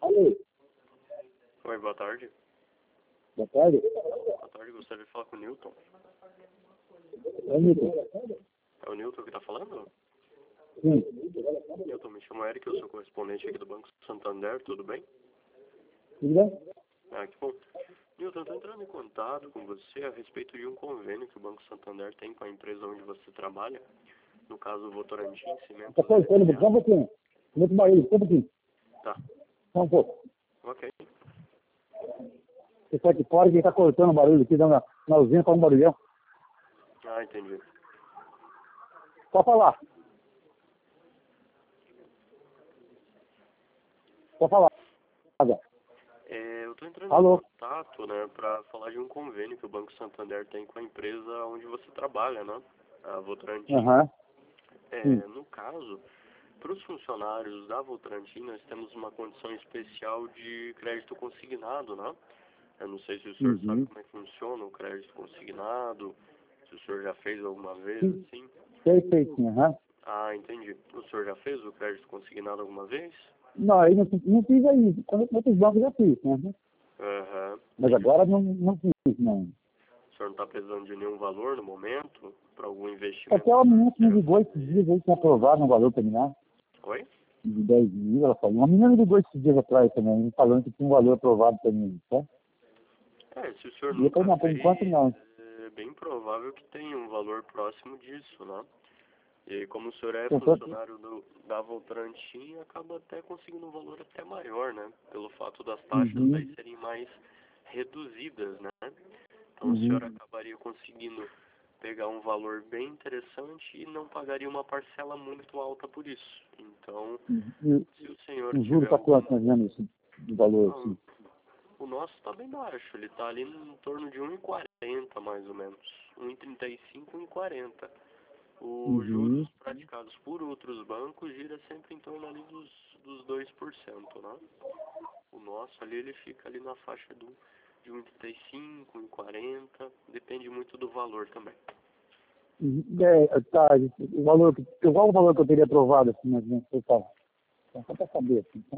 Alô, Oi, boa tarde. boa tarde. Boa tarde, gostaria de falar com o Newton. É Nilton. É o Newton que está falando? Sim. Newton, me chamo Eric, eu sou correspondente aqui do Banco Santander, tudo bem? Tudo bem? Ah, que bom. Newton, estou entrando em contato com você a respeito de um convênio que o Banco Santander tem com a empresa onde você trabalha, no caso o Votorantim Cimentos Tá cortando, só S.A. um pouquinho. Muito barulho, só um pouquinho. Tá, Só um pouco. ok. Você pode fora que tá cortando o barulho aqui, dando na usina, faz um barulhão. Ah, entendi. Pode falar. Pode falar. Eu estou entrando Alô? em contato, né, para falar de um convênio que o Banco Santander tem com a empresa onde você trabalha, né, a Votorantim. Aham. Sim. No caso, para os funcionários da Votorantim, nós temos uma condição especial de crédito consignado, né? Eu não sei se o senhor sabe Uhum. como é que funciona o crédito consignado, se o senhor já fez alguma vez, Sim. assim. Sei, sim. Aham. Ah, entendi. O senhor já fez o crédito consignado alguma vez? Não, eu não fiz aí. Quando outros bancos já fiz, né? Aham. Mas Entendi. agora não fiz, não. O senhor não está precisando de nenhum valor no momento para algum investimento Até uma menina que me financeiro? ligou esses dias aí, tinha aprovado um valor pra mim lá, Oi? de 10 mil, ela falou. Uma menina me ligou esses dias atrás também, me falando que tinha um valor aprovado pra mim, tá? Se o senhor E eu falei, nunca não, por enquanto fez, não. é bem provável que tenha um valor próximo disso, né? E como o senhor é Eu só- funcionário da Votorantim, acaba até conseguindo um valor até maior, né? Pelo fato das taxas Uhum, daí serem mais reduzidas, né? Então o senhor uhum. acabaria conseguindo pegar um valor bem interessante e não pagaria uma parcela muito alta por isso. Então, E se o senhor o juro tiver tá algum... quanto, mais ou menos, assim, de valor, Ah, assim? o nosso está bem baixo, ele está ali em torno de 1,40 mais ou menos. 1,35, 1,40. Os Uhum, juros praticados por outros bancos gira sempre em torno ali dos 2%, né? O nosso ali, ele fica ali na faixa de 1,35, 1,40, depende muito do valor também. tá, o valor, qual o valor que eu teria aprovado, assim, mais ou menos, total? Só pra saber, assim, tá?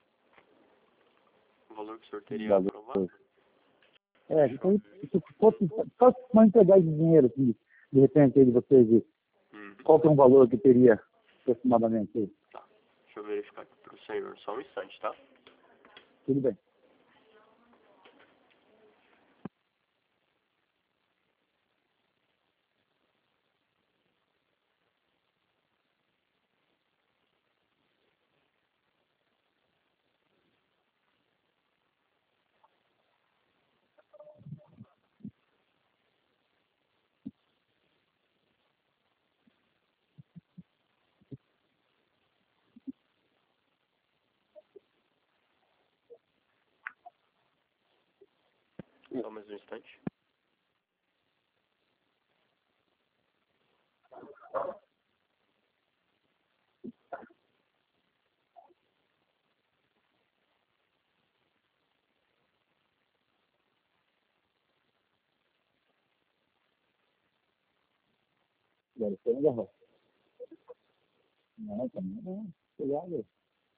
O valor que o senhor O teria valor. aprovado? Deixa eu Então, ver. se fosse, só se não entregar esse dinheiro, assim, de repente, aí de vocês, Uhum. qual que é um valor que teria, aproximadamente, aí? Tá, deixa eu verificar aqui pro senhor, só um instante, tá? Tudo bem. Só mais um instante. Agora, você não garrou. Não, também não. Obrigado.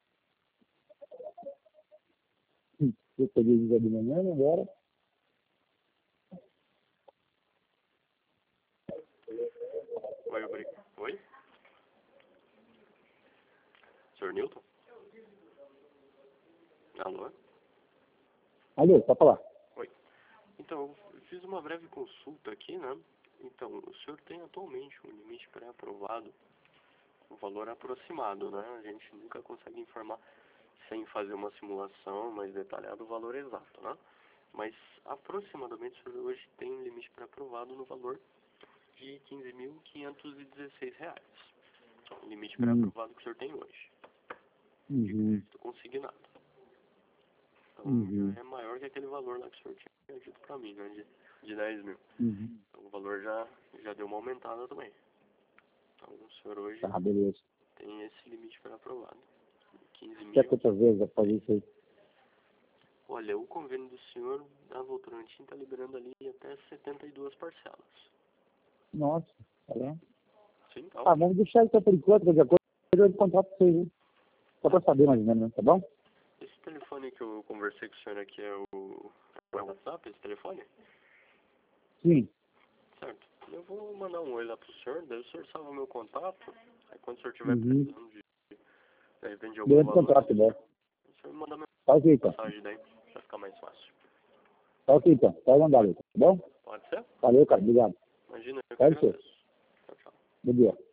Eu peguei o dia de manhã, agora. Oi, obrigado. Oi? Senhor Newton? Alô? Alô, pode falar. Oi. Então, eu fiz uma breve consulta aqui, né? Então, o senhor tem atualmente um limite pré-aprovado, um valor aproximado, né? A gente nunca consegue informar sem fazer uma simulação mais detalhada o valor exato, né? Mas, aproximadamente, o senhor hoje tem um limite pré-aprovado no valor de R$ 15.516. O limite Hum, pré-aprovado que o senhor tem hoje, de uhum, crédito consignado. Então, uhum, já é maior que aquele valor lá que o senhor tinha dito pra mim, né? De 10 mil. uhum. Então, o valor já deu uma aumentada também. Então, o senhor hoje Tá, beleza. tem esse limite para aprovado. 15 Quer mil. quantas vezes eu fazer isso aí? Olha, o convênio do senhor da Votorantim está liberando ali até 72 parcelas. Nossa, tá bem? Sim, tá Ah, ótimo. vamos deixar isso por enquanto, qualquer coisa eu contrato pra vocês, hein? Só pra saber mais ou menos, tá bom? Esse telefone que eu conversei com o senhor aqui é o WhatsApp, esse telefone? Sim. Certo. Eu vou mandar um oi lá pro senhor, daí o senhor salva o meu contato. Aí quando o senhor tiver Uhum. precisando de repente de algum Durante o valor, contrato, né? o senhor me manda uma Tá ok, então. mensagem daí, vai ficar mais fácil. Tá ok, então. Pode mandar, Lucas. Tá bom? Pode ser? Valeu, cara. Obrigado. Imagina, eu que Pode ser. agradeço. Tchau, tchau. Bom dia.